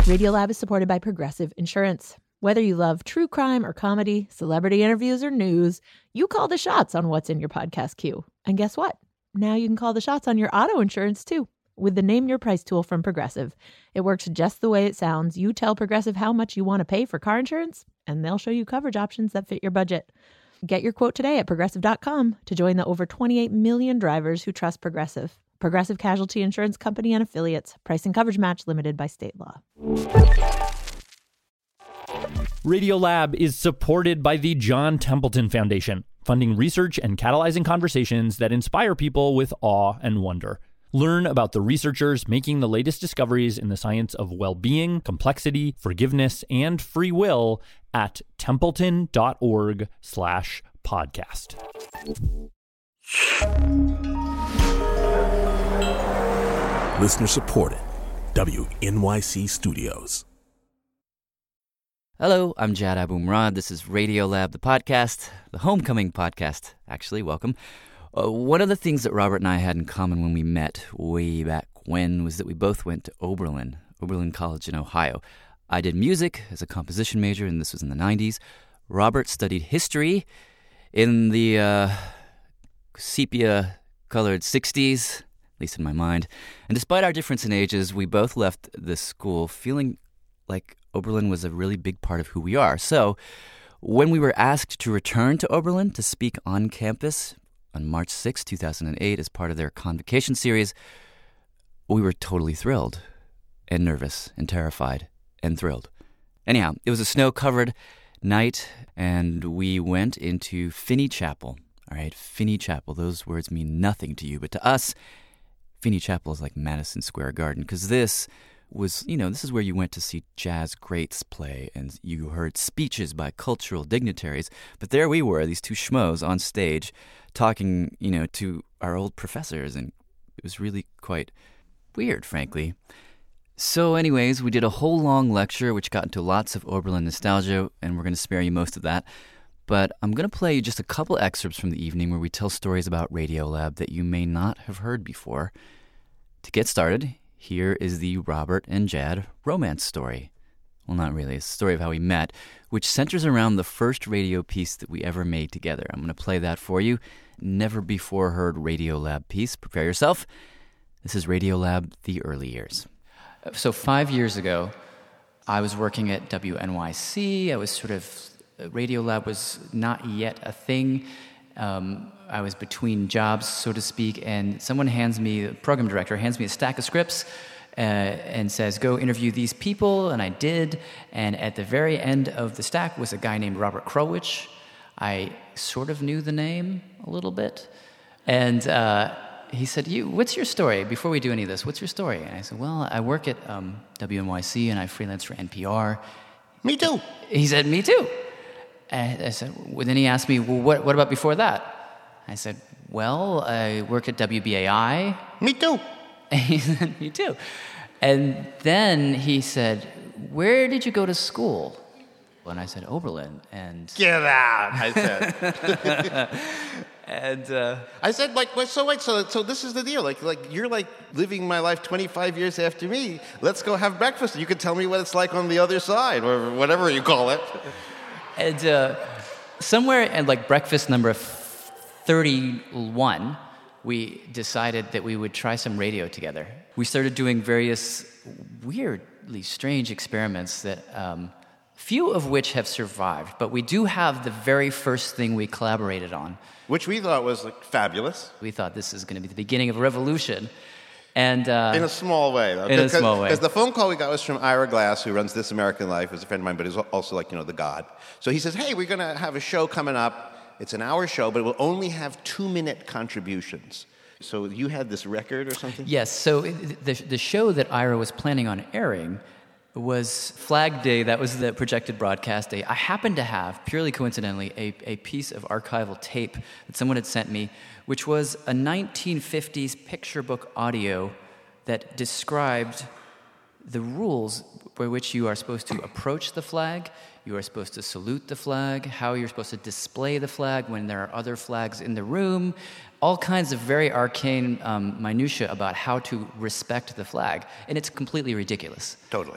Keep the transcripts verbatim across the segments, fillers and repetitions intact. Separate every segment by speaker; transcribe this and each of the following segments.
Speaker 1: Radiolab is supported by Progressive Insurance. Whether you love true crime or comedy, celebrity interviews or news, you call the shots on what's in your podcast queue. And guess what? Now you can call the shots on your auto insurance too with the Name Your Price tool from Progressive. It works just the way it sounds. You tell Progressive how much you want to pay for car insurance, and they'll show you coverage options that fit your budget. Get your quote today at progressive dot com to join the over twenty-eight million drivers who trust Progressive. Progressive Casualty Insurance Company and Affiliates. Price and coverage match limited by state law.
Speaker 2: Radiolab is supported by the John Templeton Foundation, funding research and catalyzing conversations that inspire people with awe and wonder. Learn about the researchers making the latest discoveries in the science of well-being, complexity, forgiveness, and free will at templeton.org slash podcast.
Speaker 3: Listener supported. W N Y C Studios.
Speaker 4: Hello, I'm Jad Abumrad. This is Radiolab, the podcast, the homecoming podcast, actually. Welcome. Uh, one of the things that Robert and I had in common when we met way back when was that we both went to Oberlin, Oberlin College in Ohio. I did music as a composition major, and this was in the nineties. Robert studied history in the uh, sepia-colored sixties, at least in my mind. And despite our difference in ages, we both left the school feeling like Oberlin was a really big part of who we are. So when we were asked to return to Oberlin to speak on campus on March sixth, two thousand eight, as part of their convocation series, we were totally thrilled and nervous and terrified and thrilled. Anyhow, it was a snow-covered night, and we went into Finney Chapel. All right, Finney Chapel. Those words mean nothing to you, but to us, Finney Chapel is like Madison Square Garden, because this was, you know, this is where you went to see jazz greats play, and you heard speeches by cultural dignitaries. But there we were, these two schmoes on stage, talking, you know, to our old professors, and it was really quite weird, frankly. So anyways, we did a whole long lecture, which got into lots of Oberlin nostalgia, and we're going to spare you most of that. But I'm going to play you just a couple excerpts from the evening where we tell stories about Radiolab that you may not have heard before. To get started, here is the Robert and Jad romance story. Well, not really. It's a story of how we met, which centers around the first radio piece that we ever made together. I'm going to play that for you. Never before heard Radiolab piece. Prepare yourself. This is Radiolab, the early years. So five years ago, I was working at W N Y C. I was sort of, Radiolab was not yet a thing. Um, I was between jobs, so to speak, and someone hands me, the program director hands me a stack of scripts uh, and says, go interview these people, and I did. And at the very end of the stack was a guy named Robert Krulwich. I sort of knew the name a little bit. And uh, he said, "You, what's your story? Before we do any of this, what's your story?" And I said, well, I work at um, W N Y C, and I freelance for N P R.
Speaker 5: Me too.
Speaker 4: He said, me too. And I said, well, then he asked me, well, what, what about before that? I said, well, I work at W B A I.
Speaker 5: Me too.
Speaker 4: And he said, me too. And then he said, where did you go to school? And I said, Oberlin. And
Speaker 5: get out, I said.
Speaker 4: and uh,
Speaker 5: I said, like, well, so wait, so so this is the deal. Like, like you're like living my life twenty-five years after me. Let's go have breakfast. You can tell me what it's like on the other side, or whatever you call it.
Speaker 4: And uh, somewhere at like breakfast number thirty-one, we decided that we would try some radio together. We started doing various weirdly strange experiments that um, few of which have survived, but we do have the very first thing we collaborated on.
Speaker 5: Which we thought was like fabulous.
Speaker 4: We thought this is going to be the beginning of a revolution. And uh,
Speaker 5: in a small way, though.
Speaker 4: In a small way.
Speaker 5: Because the phone call we got was from Ira Glass, who runs This American Life, who's a friend of mine, but is also like, you know, the god. So he says, hey, we're going to have a show coming up. It's an hour show, but it will only have two-minute contributions. So you had this record or something?
Speaker 4: Yes. So the the show that Ira was planning on airing was Flag Day. That was the projected broadcast day. I happened to have, purely coincidentally, a, a piece of archival tape that someone had sent me, which was a nineteen fifties picture book audio that described the rules by which you are supposed to approach the flag, you are supposed to salute the flag, how you're supposed to display the flag when there are other flags in the room, all kinds of very arcane um, minutiae about how to respect the flag. And it's completely ridiculous.
Speaker 5: Totally.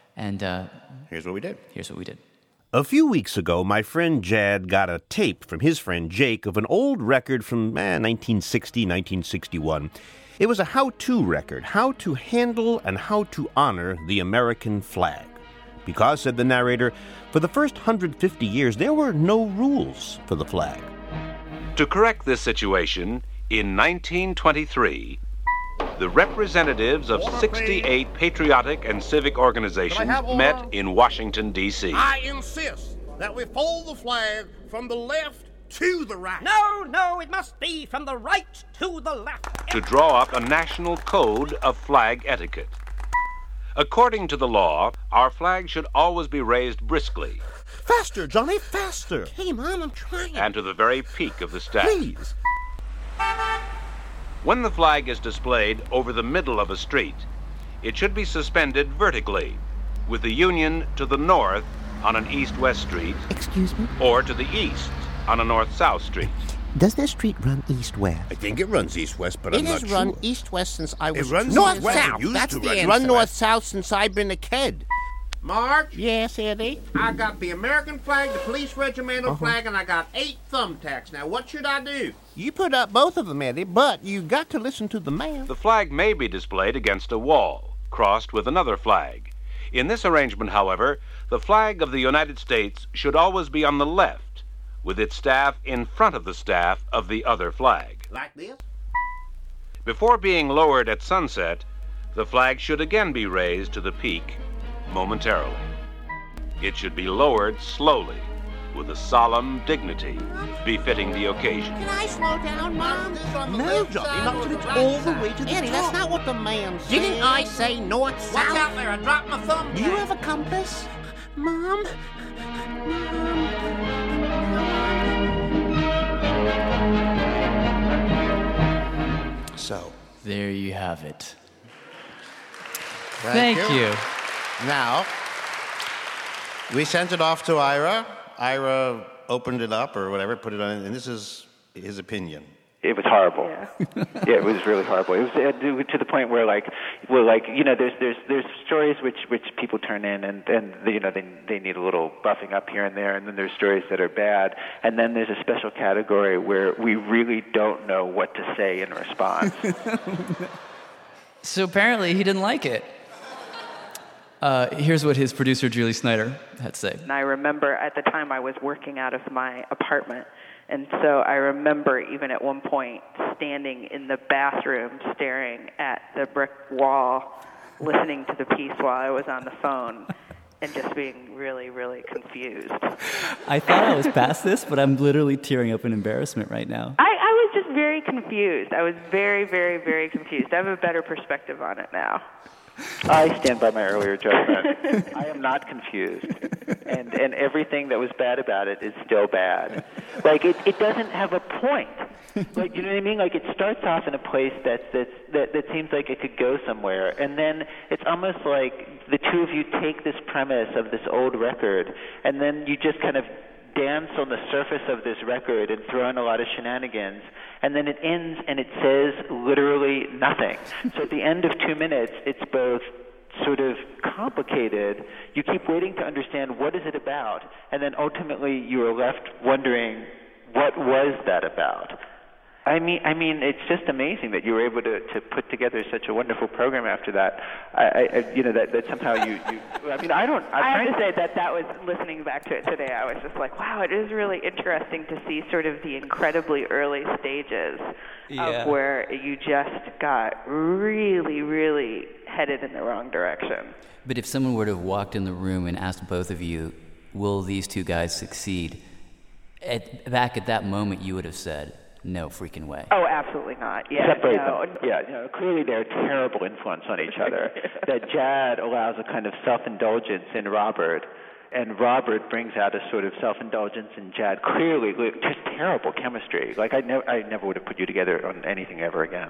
Speaker 4: And uh,
Speaker 5: Here's what we did.
Speaker 4: here's what we did.
Speaker 6: A few weeks ago, my friend Jad got a tape from his friend Jake of an old record from eh, nineteen sixty, nineteen sixty-one. It was a how-to record, how to handle and how to honor the American flag. Because, said the narrator, for the first one hundred fifty years, there were no rules for the flag.
Speaker 7: To correct this situation, in nineteen twenty-three, the representatives of sixty-eight patriotic and civic organizations met in Washington, D C
Speaker 8: I insist that we fold the flag from the left to the right.
Speaker 9: No, no, it must be from the right to the left.
Speaker 7: to draw up a national code of flag etiquette. According to the law, our flag should always be raised briskly
Speaker 8: Faster, Johnny, faster.
Speaker 9: Hey, Mom, I'm trying.
Speaker 7: and to the very peak of the staff.
Speaker 8: Please.
Speaker 7: When the flag is displayed over the middle of a street, it should be suspended vertically, with the Union to the north on an east-west street,
Speaker 9: Excuse me?
Speaker 7: or to the east on a north-south street.
Speaker 9: Does this street run east-west?
Speaker 8: I think it runs east-west, but
Speaker 5: It
Speaker 8: I'm not
Speaker 5: has
Speaker 8: sure.
Speaker 5: run east-west since I was...
Speaker 8: It runs
Speaker 5: north-south.
Speaker 8: east-west. It used
Speaker 5: That's
Speaker 8: to
Speaker 5: the
Speaker 8: run.
Speaker 5: answer.
Speaker 8: Run
Speaker 5: north-south since I've been a kid.
Speaker 8: Marge?
Speaker 5: Yes, Eddie?
Speaker 8: I got the American flag, the police regimental flag, and I got eight thumbtacks. Now, what should I do?
Speaker 5: You put up both of them, Eddie, but you got to listen to the man.
Speaker 7: The flag may be displayed against a wall, crossed with another flag. In this arrangement, however, the flag of the United States should always be on the left, with its staff in front of the staff of the other flag.
Speaker 8: Like this?
Speaker 7: Before being lowered at sunset, the flag should again be raised to the peak momentarily. It should be lowered slowly, with a solemn dignity befitting the occasion.
Speaker 9: Can I slow down, Mom?
Speaker 5: No, Johnny, not till it's all the way to the
Speaker 9: Eddie,
Speaker 5: top.
Speaker 9: that's not what the man said.
Speaker 5: Didn't I say north-south?
Speaker 8: Watch out there, I dropped my thumb.
Speaker 5: Do you have a compass?
Speaker 9: Mom?
Speaker 5: So,
Speaker 4: There you have it.
Speaker 5: thank,
Speaker 4: Thank you.
Speaker 5: Now, we sent it off to Ira. Ira opened it up or whatever, put it on, and this is his opinion.
Speaker 10: It was horrible. Yeah. yeah, it was really horrible. It was uh, to the point where, like, well, like you know, there's there's there's stories which which people turn in, and and you know they they need a little buffing up here and there, and then there's stories that are bad, and then there's a special category where we really don't know what to say in response.
Speaker 4: So apparently he didn't like it. Uh, here's what his producer, Julie Snyder, had to say.
Speaker 11: And I remember at the time I was working out of my apartment. And so I remember even at one point standing in the bathroom staring at the brick wall, listening to the piece while I was on the phone, and just being really, really confused.
Speaker 4: I thought I was past this, but I'm literally tearing up in embarrassment right now.
Speaker 11: I, I was just very confused. I was very, very, very confused. I have a better perspective on it now.
Speaker 10: I stand by my earlier judgment. I am not confused, and and everything that was bad about it is still bad. Like it, it doesn't have a point. Like you know what I mean? Like it starts off in a place that's that's that that seems like it could go somewhere, and then it's almost like the two of you take this premise of this old record, and then you just kind of dance on the surface of this record and throw in a lot of shenanigans, and then it ends and it says literally nothing. So at the end of two minutes, it's both sort of complicated. You keep waiting to understand what is it about, and then ultimately you are left wondering, what was that about? I mean, I mean, it's just amazing that you were able to, to put together such a wonderful program after that. I, I you know, that, that somehow you, you, I mean, I don't. I'm
Speaker 11: I have to say that that was, listening back to it today, I was just like, wow, it is really interesting to see sort of the incredibly early stages
Speaker 4: Yeah.
Speaker 11: of where you just got really, really headed in the wrong direction.
Speaker 4: But if someone were to have walked in the room and asked both of you, will these two guys succeed? At, back at that moment, you would have said, no freaking way.
Speaker 11: Oh, absolutely not. Yeah,
Speaker 10: Separate
Speaker 11: no.
Speaker 10: them. Yeah, you know, clearly they're a terrible influence on each other. That Jad allows a kind of self-indulgence in Robert, and Robert brings out a sort of self-indulgence in Jad. Clearly, just terrible chemistry. Like I never, I never would have put you together on anything ever again.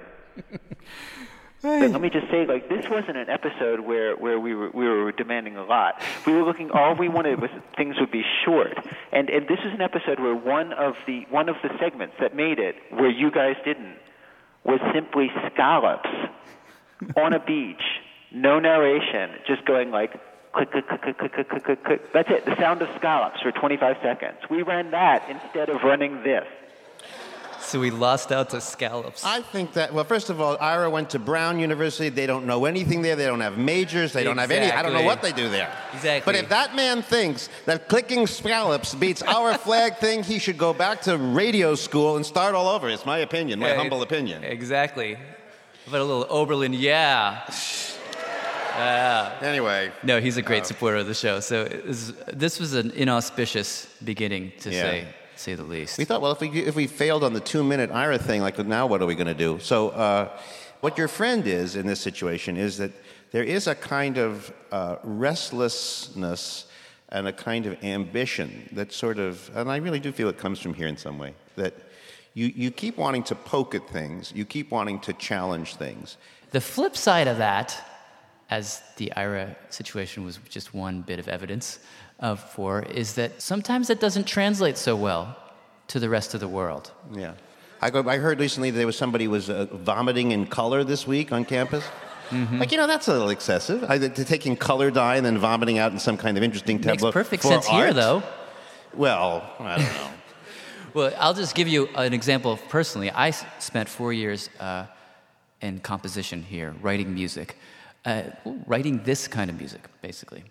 Speaker 10: But let me just say, like, this wasn't an episode where, where we were we were demanding a lot. We were looking, all we wanted was things would be short. And and this is an episode where one of the one of the segments that made it, where you guys didn't, was simply scallops on a beach, no narration, just going like click, click, click, click, click, click, click, click, click. That's it. The sound of scallops for twenty-five seconds. We ran that instead of running this.
Speaker 4: So we lost out to scallops.
Speaker 5: I think that, well, first of all, Ira went to Brown University. They don't know anything there. They don't have majors. They don't have any, I don't know what they do there.
Speaker 4: Exactly.
Speaker 5: But if that man thinks that clicking scallops beats our flag thing, he should go back to radio school and start all over. It's my opinion, my
Speaker 4: Yeah,
Speaker 5: humble opinion.
Speaker 4: Exactly. But a little Oberlin, yeah. Uh,
Speaker 5: anyway.
Speaker 4: No, he's a great
Speaker 5: uh,
Speaker 4: supporter of the show. So it was, this was an inauspicious beginning, to
Speaker 5: Yeah.
Speaker 4: say say the least.
Speaker 5: We thought, well, if we if we failed on the two-minute Ira thing, like now what are we going to do? So uh, what your friend is in this situation is that there is a kind of uh, restlessness and a kind of ambition that sort of, and I really do feel it comes from here in some way, that you, you keep wanting to poke at things, you keep wanting to challenge things.
Speaker 4: The flip side of that, as the Ira situation was just one bit of evidence of for, is that sometimes it doesn't translate so well to the rest of the world.
Speaker 5: Yeah. I, go, I heard recently there was somebody was uh, vomiting in color this week on campus. Mm-hmm. Like, you know, that's a little excessive. I, to taking color dye and then vomiting out in some kind of interesting tableau.
Speaker 4: Makes perfect
Speaker 5: for
Speaker 4: sense
Speaker 5: art.
Speaker 4: here, though.
Speaker 5: Well, I don't know.
Speaker 4: Well, I'll just give you an example. Personally, I s- spent four years uh, in composition here, writing music. Uh, writing this kind of music, basically.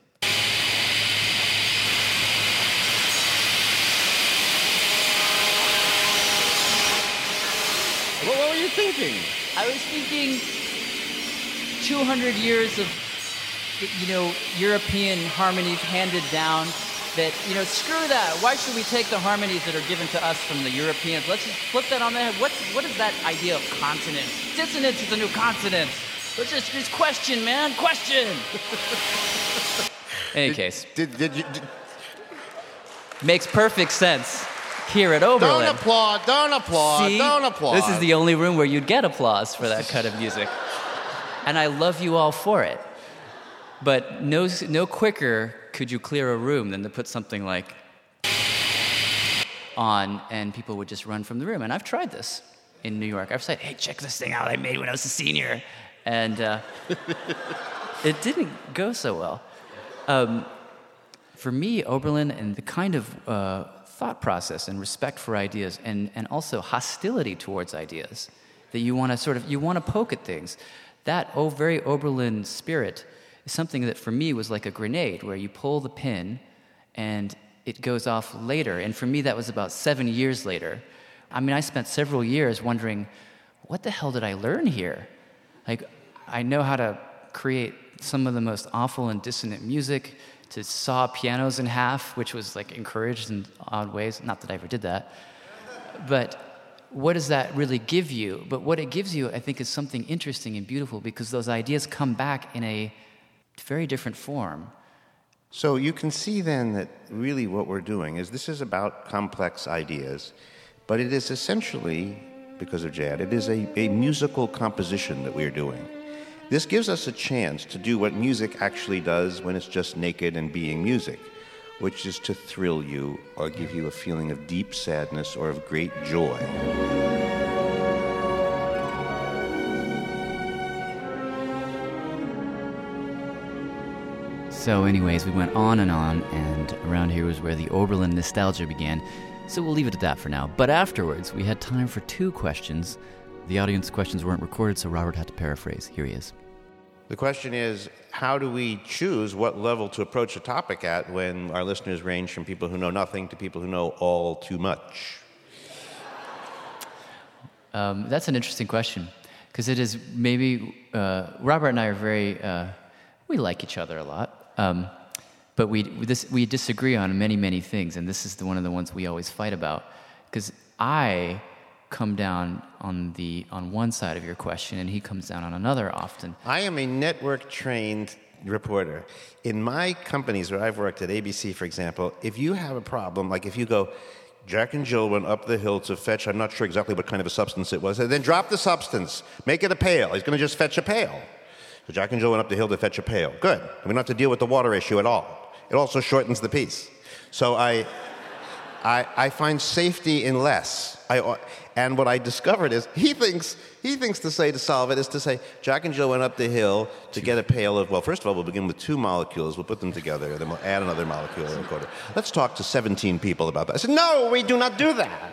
Speaker 5: What, what were you thinking?
Speaker 4: I was thinking two hundred years of, you know, European harmonies handed down that, you know, screw that. Why should we take the harmonies that are given to us from the Europeans? Let's just flip that on the head. What's, what is that idea of consonance? Dissonance is the new consonance. Let's just, just question, man. Question. In any
Speaker 5: did,
Speaker 4: case.
Speaker 5: Did, did you... Did...
Speaker 4: Makes perfect sense here at Oberlin.
Speaker 5: Don't applaud, don't applaud,
Speaker 4: See?
Speaker 5: don't applaud.
Speaker 4: This is the only room where you'd get applause for that kind of music. And I love you all for it. But no, no quicker could you clear a room than to put something like on, and people would just run from the room. And I've tried this in New York. I've said, hey, check this thing out I made when I was a senior. And uh, it didn't go so well. Um, for me, Oberlin and the kind of uh, thought process and respect for ideas and, and also hostility towards ideas that you want to sort of, you want to poke at things. That oh, very Oberlin spirit is something that for me was like a grenade where you pull the pin and it goes off later. And for me, that was about seven years later. I mean, I spent several years wondering, what the hell did I learn here? Like, I know how to create some of the most awful and dissonant music, to saw pianos in half, which was like encouraged in odd ways. Not that I ever did that. But what does that really give you? But what it gives you, I think, is something interesting and beautiful because those ideas come back in a very different form.
Speaker 5: So you can see then that really what we're doing is this is about complex ideas, but it is essentially, because of Jad, it is a, a musical composition that we're doing. This gives us a chance to do what music actually does when it's just naked and being music, which is to thrill you or give you a feeling of deep sadness or of great joy.
Speaker 4: So anyways, we went on and on, and around here was where the Oberlin nostalgia began. So we'll leave it at that for now. But afterwards, we had time for two questions. The audience questions weren't recorded, so Robert had to paraphrase. Here he is.
Speaker 5: The question is, how do we choose what level to approach a topic at when our listeners range from people who know nothing to people who know all too much?
Speaker 4: Um, that's an interesting question, because it is maybe, uh, Robert and I are very, uh, we like each other a lot, um, but we, this, we disagree on many, many things, and this is the, one of the ones we always fight about, because I come down on the on one side of your question, and he comes down on another often.
Speaker 5: I am a network-trained reporter. In my companies where I've worked, at A B C, for example, if you have a problem, like if you go, Jack and Jill went up the hill to fetch, I'm not sure exactly what kind of a substance it was, and then drop the substance, make it a pail. He's going to just fetch a pail. So Jack and Jill went up the hill to fetch a pail. Good. We don't have to deal with the water issue at all. It also shortens the piece. So I... I, I find safety in less. I, and what I discovered is he thinks he thinks to say to solve it is to say Jack and Jill went up the hill to get a pail of, well, first of all, we'll begin with two molecules. We'll put them together. Then we'll add another molecule in a quarter. Let's talk to seventeen people about that. I said, no, we do not do that.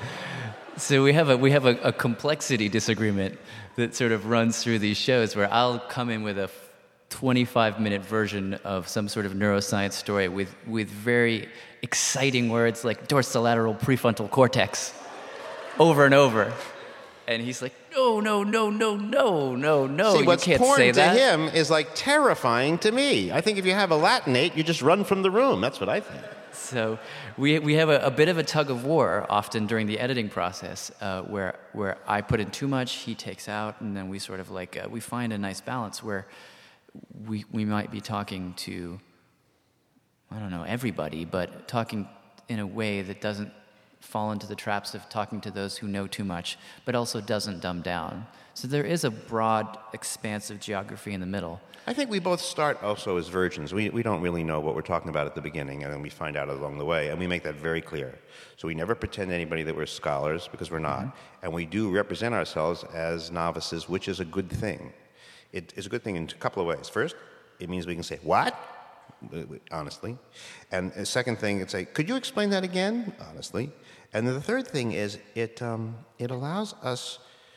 Speaker 4: So we have a we have a, a complexity disagreement that sort of runs through these shows where I'll come in with a twenty-five minute version of some sort of neuroscience story with, with very exciting words like dorsolateral prefrontal cortex over and over. And he's like, no, no, no, no, no, no, no,
Speaker 5: See,
Speaker 4: you
Speaker 5: what's
Speaker 4: can't
Speaker 5: porn
Speaker 4: say
Speaker 5: to
Speaker 4: that.
Speaker 5: him is like terrifying to me. I think if you have a Latinate, you just run from the room. That's what I think.
Speaker 4: So we we have a, a bit of a tug of war often during the editing process, uh, where where I put in too much, he takes out, and then we sort of like uh, we find a nice balance where we we might be talking to, I don't know, everybody, but talking in a way that doesn't fall into the traps of talking to those who know too much, but also doesn't dumb down. So there is a broad, expansive geography in the middle.
Speaker 5: I think we both start also as virgins. We, we don't really know what we're talking about at the beginning, and then we find out along the way, and we make that very clear. So we never pretend to anybody that we're scholars, because we're not. Mm-hmm. And we do represent ourselves as novices, which is a good thing. It is a good thing in a couple of ways. First, it means we can say, what? Honestly. And the second thing, it's say, could you explain that again? Honestly. And then the third thing is it um, it allows us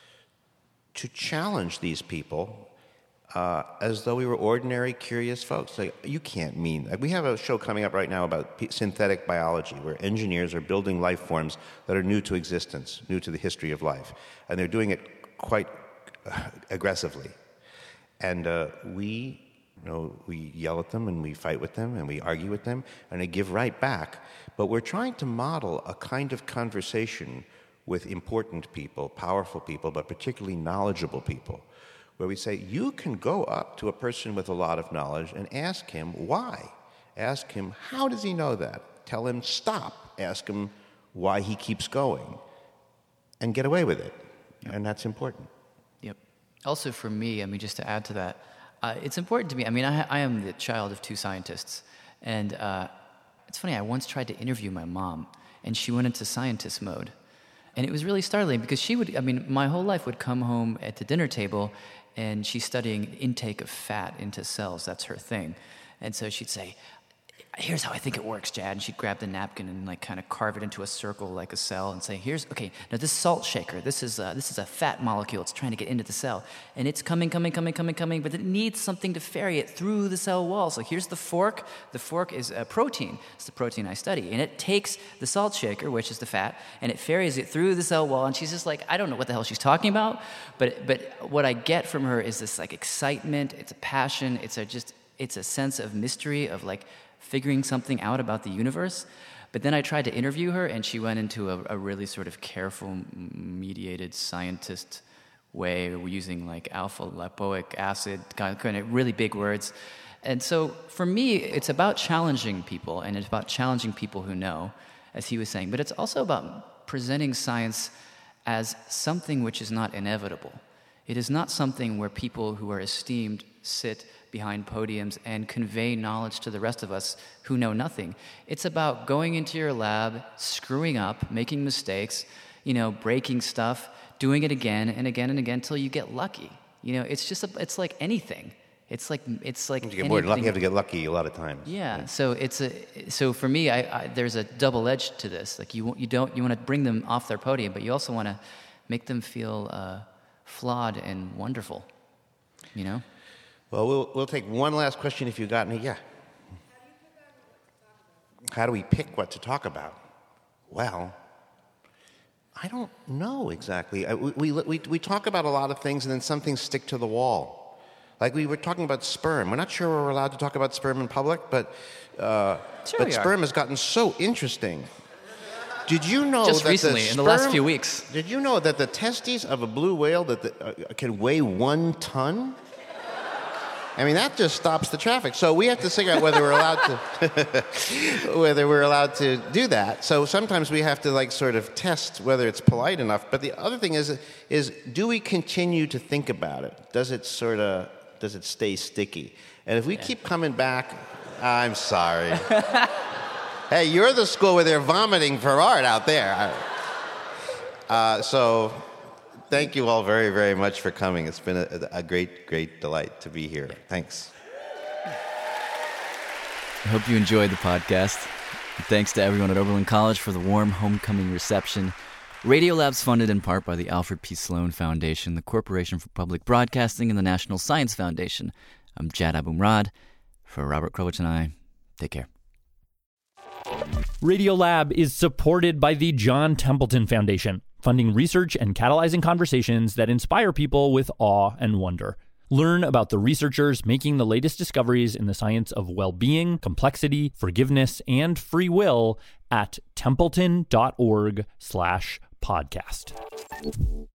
Speaker 5: to challenge these people uh, as though we were ordinary, curious folks. Like, you can't mean... Like, we have a show coming up right now about p- synthetic biology, where engineers are building life forms that are new to existence, new to the history of life. And they're doing it quite uh, aggressively. And uh, we... You know, we yell at them and we fight with them and we argue with them and they give right back. But we're trying to model a kind of conversation with important people, powerful people, but particularly knowledgeable people, where we say, you can go up to a person with a lot of knowledge and ask him why. Ask him, how does he know that? Tell him, stop. Ask him why he keeps going. And get away with it. Yep. And that's important.
Speaker 4: Yep. Also for me, I mean, just to add to that, Uh, it's important to me. I mean, I, I am the child of two scientists. And uh, it's funny, I once tried to interview my mom, and she went into scientist mode. And it was really startling because she would, I mean, my whole life would come home at the dinner table, and she's studying intake of fat into cells. That's her thing. And so she'd say, here's how I think it works, Jad. And she'd grab the napkin and like kind of carve it into a circle like a cell and say, here's, okay, now this salt shaker, this is a, this is a fat molecule. It's trying to get into the cell. And it's coming, coming, coming, coming, coming, but it needs something to ferry it through the cell wall. So here's the fork. The fork is a protein. It's the protein I study. And it takes the salt shaker, which is the fat, and it ferries it through the cell wall. And she's just like, I don't know what the hell she's talking about, but but what I get from her is this like excitement. It's a passion. It's a just, it's a sense of mystery, of like, figuring something out about the universe. But then I tried to interview her, and she went into a, a really sort of careful, mediated scientist way, using like alpha-lipoic acid, kind of really big words. And so for me, it's about challenging people, and it's about challenging people who know, as he was saying. But it's also about presenting science as something which is not inevitable. It is not something where people who are esteemed sit behind podiums and convey knowledge to the rest of us who know nothing. It's about going into your lab, screwing up, making mistakes, you know, breaking stuff, doing it again and again and again until you get lucky. You know, it's just a, it's like anything. It's like it's like
Speaker 5: you get more lucky. You have to get lucky a lot of times.
Speaker 4: Yeah. yeah. So it's a so for me, I, I, there's a double edge to this. Like you you don't you want to bring them off their podium, but you also want to make them feel uh, flawed and wonderful. You know.
Speaker 5: Well, we'll we'll take one last question if you got any. Yeah. How do we pick what to talk about? Well, I don't know exactly. I, we, we we talk about a lot of things, and then some things stick to the wall. Like we were talking about sperm. We're not sure we're allowed to talk about sperm in public, but uh,
Speaker 4: sure
Speaker 5: but
Speaker 4: we
Speaker 5: sperm
Speaker 4: are.
Speaker 5: has gotten so interesting. Did you know
Speaker 4: just
Speaker 5: that
Speaker 4: recently,
Speaker 5: the
Speaker 4: in
Speaker 5: sperm,
Speaker 4: the last few weeks?
Speaker 5: Did you know that the testes of a blue whale that the, uh, can weigh one ton? I mean, that just stops the traffic. So we have to figure out whether we're allowed to whether we're allowed to do that. So sometimes we have to like sort of test whether it's polite enough. But the other thing is is do we continue to think about it? Does it sort of does it stay sticky? And if we
Speaker 4: yeah.
Speaker 5: keep coming back, I'm sorry. Hey, you're the school where they're vomiting for art out there. Uh, so thank you all very, very much for coming. It's been a, a great, great delight to be here. Thanks.
Speaker 4: I hope you enjoyed the podcast. And thanks to everyone at Oberlin College for the warm homecoming reception. Radiolab's funded in part by the Alfred P. Sloan Foundation, the Corporation for Public Broadcasting, and the National Science Foundation. I'm Jad Abumrad. For Robert Krulwich and I, take care.
Speaker 2: Radiolab is supported by the John Templeton Foundation, funding research and catalyzing conversations that inspire people with awe and wonder. Learn about the researchers making the latest discoveries in the science of well-being, complexity, forgiveness, and free will at templeton.org slash podcast.